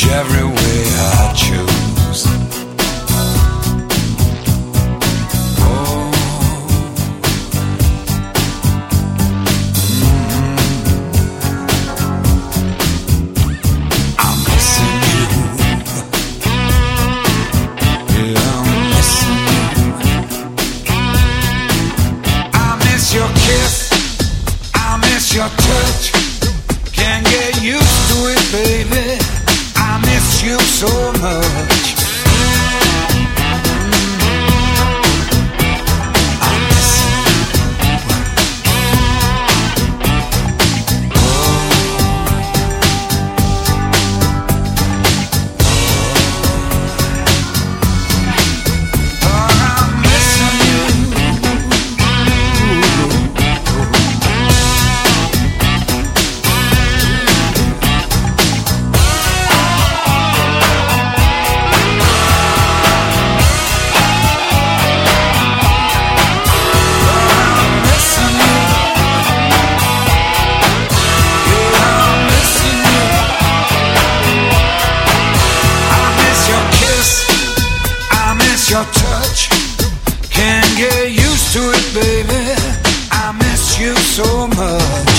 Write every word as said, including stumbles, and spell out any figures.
every way I choose. Oh, mm-hmm. I'm missing you. Yeah, I'm missing you. I miss your kiss, I miss your touch. Can't get used to it, baby. I miss you so much. I miss you. Oh, oh, I'm missing you. Your touch, can't get used to it, baby. I miss you so much.